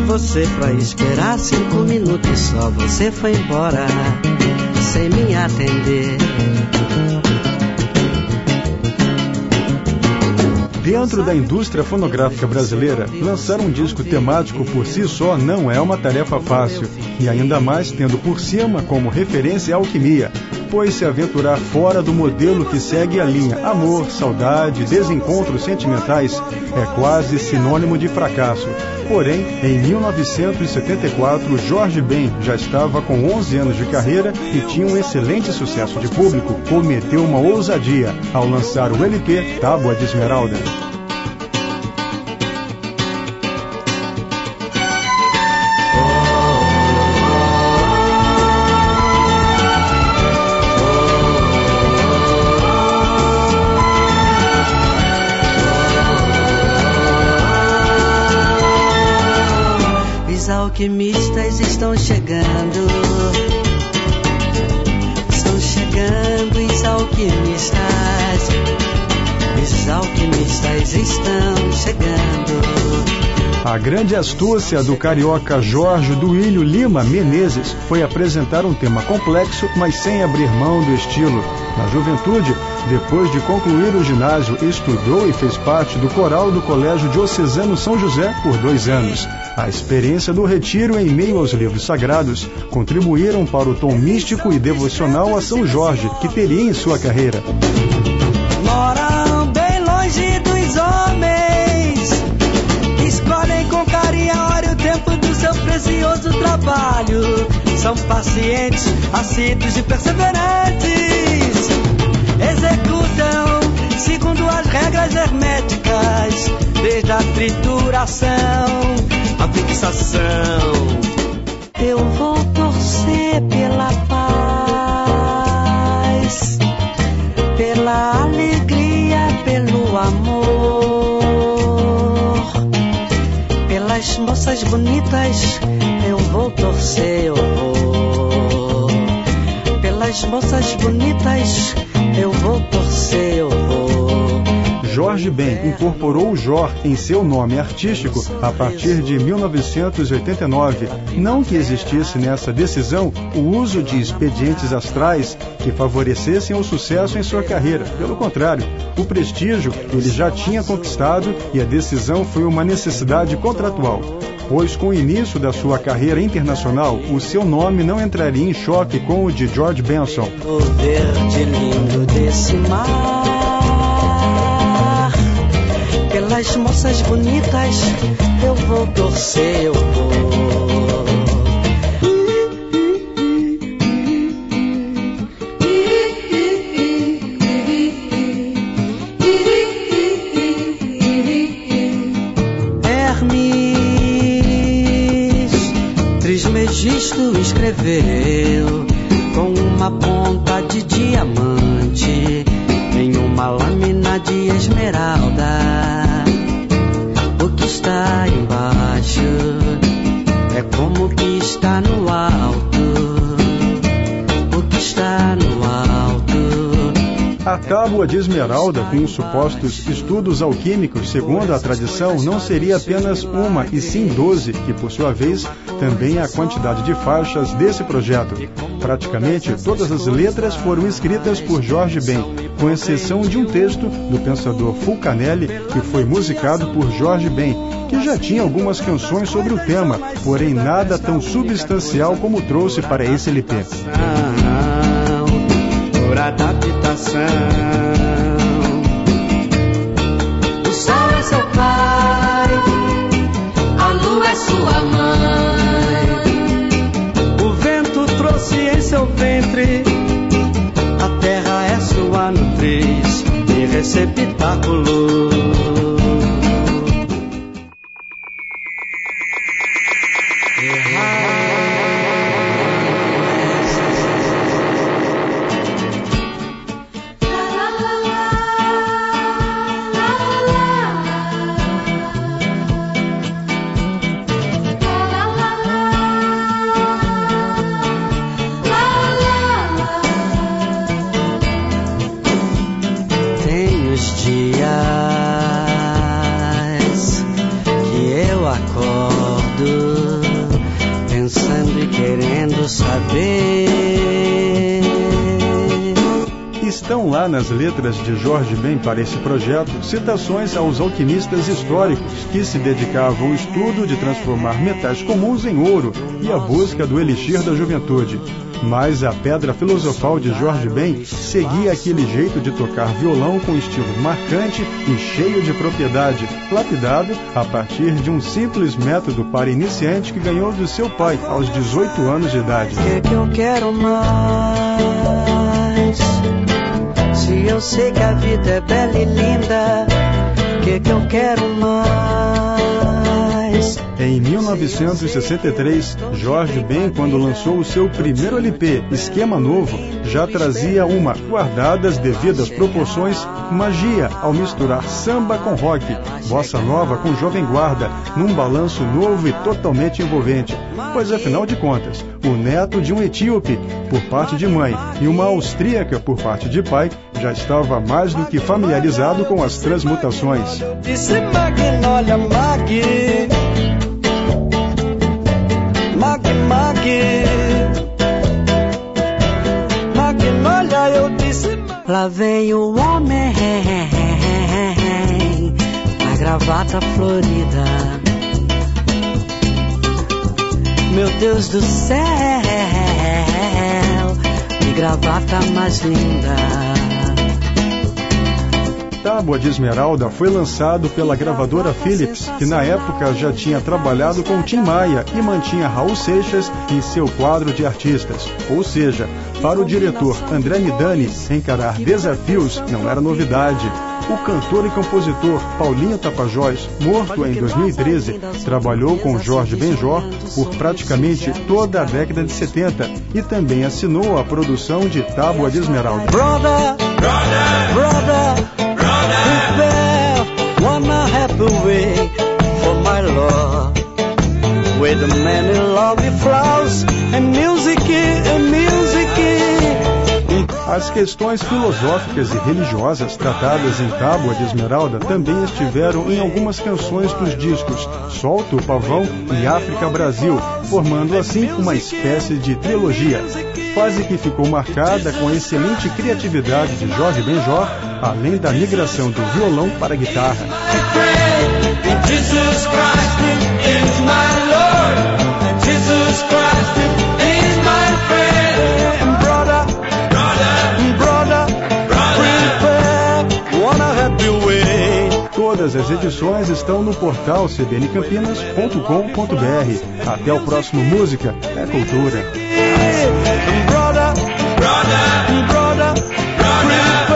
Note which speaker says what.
Speaker 1: você pra esperar 5 minutos só. Você foi embora sem me atender.
Speaker 2: Dentro da indústria fonográfica brasileira, lançar um disco temático por si só não é uma tarefa fácil, e ainda mais tendo por cima como referência a Alquimia, pois se aventurar fora do modelo que segue a linha amor, saudade, desencontros sentimentais é quase sinônimo de fracasso. Porém, em 1974, Jorge Ben já estava com 11 anos de carreira e tinha um excelente sucesso de público. Cometeu uma ousadia ao lançar o LP Tábua de Esmeralda.
Speaker 1: Os alquimistas estão chegando. Estão chegando os alquimistas. Os alquimistas estão chegando.
Speaker 2: A grande astúcia do carioca Jorge Duílio Lima Menezes foi apresentar um tema complexo, mas sem abrir mão do estilo. Na juventude, depois de concluir o ginásio, estudou e fez parte do coral do Colégio Diocesano São José por 2 anos. A experiência do retiro em meio aos livros sagrados contribuíram para o tom místico e devocional a São Jorge, que teria em sua carreira.
Speaker 1: Moram bem longe dos homens, escolhem com carinho a hora e o tempo do seu precioso trabalho. São pacientes, assíduos e perseverantes, executam segundo as regras herméticas, desde a trituração, a fixação. Eu vou torcer pela paz, pela alegria, pelo amor, pelas moças bonitas. Eu vou torcer, eu vou. Pelas moças bonitas, eu vou torcer, eu vou.
Speaker 2: Jorge Ben incorporou o Jor em seu nome artístico a partir de 1989. Não que existisse nessa decisão o uso de expedientes astrais que favorecessem o sucesso em sua carreira. Pelo contrário, o prestígio ele já tinha conquistado e a decisão foi uma necessidade contratual, pois com o início da sua carreira internacional, o seu nome não entraria em choque com o de George Benson.
Speaker 1: O verde lindo desse mar, pelas moças bonitas, eu vou torcer, eu vou. Hermes Trismegisto escreveu com uma ponta de diamante em uma lâmina de esmeralda. O que está embaixo é como o que está no alto. O que está no alto.
Speaker 2: A Tábua de Esmeralda, com os supostos estudos alquímicos, segundo a tradição, não seria apenas uma, e sim 12, que por sua vez também é a quantidade de faixas desse projeto. Praticamente todas as letras foram escritas por Jorge Ben, com exceção de um texto do pensador Fulcanelli, que foi musicado por Jorge Ben, que já tinha algumas canções sobre o tema, porém nada tão substancial como trouxe para esse LP.
Speaker 1: Por adaptação, o sol é seu pai, a lua é sua mãe, o vento trouxe em seu ventre, a terra é sua nutriz e receptáculo. Dias que eu acordo perdido, pensando e querendo saber.
Speaker 2: Estão lá nas letras de Jorge Ben para esse projeto citações aos alquimistas históricos que se dedicavam ao estudo de transformar metais comuns em ouro e à busca do elixir da juventude. Mas a pedra filosofal de Jorge Ben seguia aquele jeito de tocar violão com estilo marcante e cheio de propriedade, lapidado a partir de um simples método para iniciante que ganhou de seu pai aos 18 anos de idade.
Speaker 1: Que eu quero mais? Se eu sei que a vida é bela e linda, que eu quero mais?
Speaker 2: Em 1963, Jorge Ben, quando lançou o seu primeiro LP, Esquema Novo, já trazia uma, guardadas devidas proporções, magia ao misturar samba com rock, bossa nova com jovem guarda, num balanço novo e totalmente envolvente. Pois, afinal de contas, o neto de um etíope, por parte de mãe, e uma austríaca, por parte de pai, já estava mais do que familiarizado com as transmutações.
Speaker 1: Disse Magnólia, Magnólia, eu disse. Lá vem o homem, a gravata florida. Meu Deus do céu, que gravata mais linda.
Speaker 2: Tábua de Esmeralda foi lançado pela gravadora Philips, que na época já tinha trabalhado com Tim Maia e mantinha Raul Seixas em seu quadro de artistas. Ou seja, para o diretor André Midani, encarar desafios não era novidade. O cantor e compositor Paulinho Tapajós, morto em 2013, trabalhou com Jorge Benjor por praticamente toda a década de 70 e também assinou a produção de Tábua de Esmeralda.
Speaker 1: Brother, prepare one happy way for my love, with many lovely flowers and music.
Speaker 2: As questões filosóficas e religiosas tratadas em Tábua de Esmeralda também estiveram em algumas canções dos discos Solta o Pavão e África Brasil, formando assim uma espécie de trilogia. Fase que ficou marcada com a excelente criatividade de Jorge Benjor, além da migração do violão para a guitarra. Todas as edições estão no portal cbncampinas.com.br. Até o próximo Música é Cultura.